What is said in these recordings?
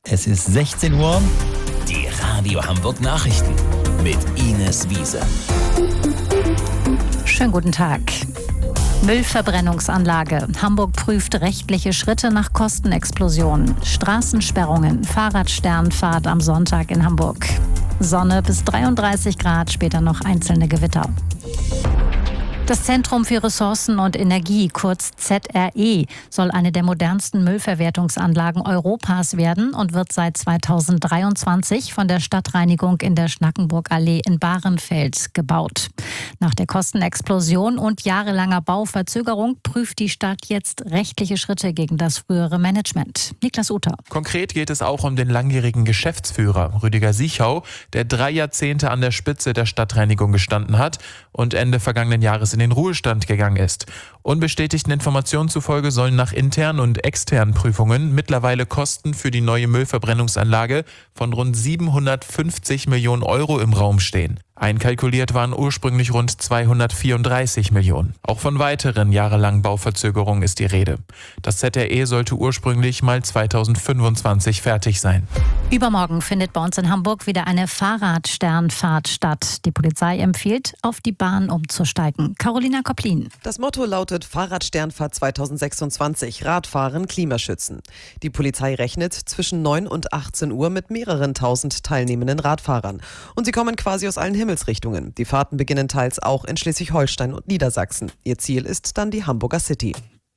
Es ist 16 Uhr. Die Radio Hamburg Nachrichten mit Ines Wiese. Schönen guten Tag. Müllverbrennungsanlage. Hamburg prüft rechtliche Schritte nach Kostenexplosionen. Straßensperrungen, Fahrradsternfahrt am Sonntag in Hamburg. Sonne bis 33 Grad, später noch einzelne Gewitter. Das Zentrum für Ressourcen und Energie, kurz ZRE, soll eine der modernsten Müllverwertungsanlagen Europas werden und wird seit 2023 von der Stadtreinigung in der Schnackenburgallee in Bahrenfeld gebaut. Nach der Kostenexplosion und jahrelanger Bauverzögerung prüft die Stadt jetzt rechtliche Schritte gegen das frühere Management. Niklas Uter. Konkret geht es auch um den langjährigen Geschäftsführer Rüdiger Siechau, der 3 Jahrzehnte an der Spitze der Stadtreinigung gestanden hat und Ende vergangenen Jahres in den Ruhestand gegangen ist. Unbestätigten Informationen zufolge sollen nach internen und externen Prüfungen mittlerweile Kosten für die neue Müllverbrennungsanlage von rund 750 Millionen Euro im Raum stehen. Einkalkuliert waren ursprünglich rund 234 Millionen. Auch von weiteren jahrelangen Bauverzögerungen ist die Rede. Das ZRE sollte ursprünglich mal 2025 fertig sein. Übermorgen findet bei uns in Hamburg wieder eine Fahrradsternfahrt statt. Die Polizei empfiehlt, auf die Bahn umzusteigen. Carolina Koplin. Das Motto lautet Fahrradsternfahrt 2026, Radfahren, Klimaschützen. Die Polizei rechnet zwischen 9 und 18 Uhr mit mehreren tausend teilnehmenden Radfahrern. Und sie kommen quasi aus allen Himmelsrichtungen. Die Fahrten beginnen teils auch in Schleswig-Holstein und Niedersachsen. Ihr Ziel ist dann die Hamburger City.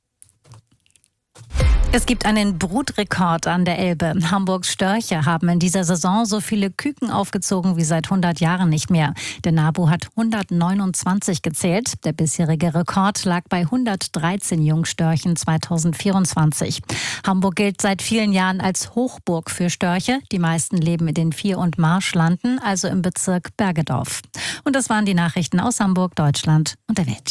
Es gibt einen Brutrekord an der Elbe. Hamburgs Störche haben in dieser Saison so viele Küken aufgezogen wie seit 100 Jahren nicht mehr. Der NABU hat 129 gezählt. Der bisherige Rekord lag bei 113 Jungstörchen 2024. Hamburg gilt seit vielen Jahren als Hochburg für Störche. Die meisten leben in den Vier- und Marschlanden, also im Bezirk Bergedorf. Und das waren die Nachrichten aus Hamburg, Deutschland und der Welt.